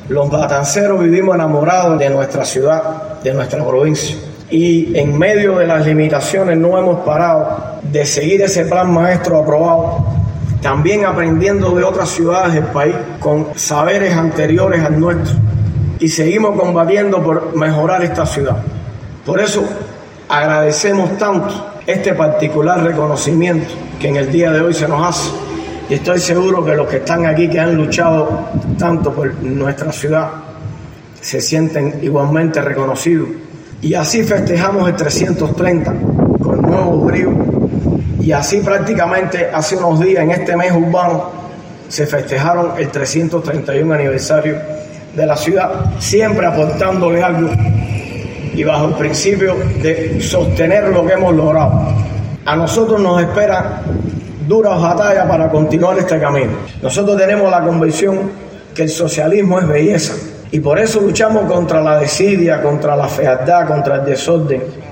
Los matanceros vivimos enamorados de nuestra ciudad, de nuestra provincia. Y en medio de las limitaciones no hemos parado de seguir ese plan maestro aprobado, también aprendiendo de otras ciudades del país con saberes anteriores al nuestro. Y seguimos combatiendo por mejorar esta ciudad. Por eso agradecemos tanto este particular reconocimiento que en el día de hoy se nos hace. Y estoy seguro que los que están aquí, que han luchado tanto por nuestra ciudad, se sienten igualmente reconocidos. Y así festejamos el 330 con nuevo brío. Y así prácticamente hace unos días, en este mes urbano, se festejaron el 331 aniversario de la ciudad, siempre aportándole algo y bajo el principio de sostener lo que hemos logrado. A nosotros nos espera duras batallas para continuar este camino. Nosotros tenemos la convicción que el socialismo es belleza y por eso luchamos contra la desidia, contra la fealdad, contra el desorden.